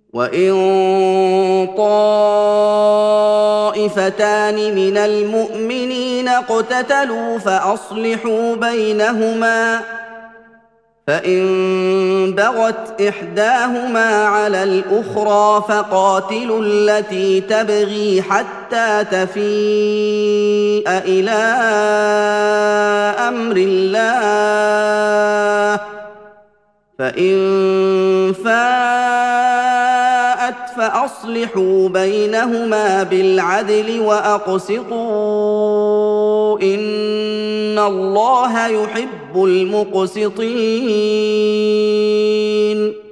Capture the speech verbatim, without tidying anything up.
وان طائفتان من المؤمنين اقتتلوا فاصلحوا بينهما، فان بغت احداهما على الاخرى فقاتلوا التي تبغي حتى تفيء الى امر الله، فان فاءت فاصلحوا بينهما بالعدل واقسطوا ان الله يحب المقسطين.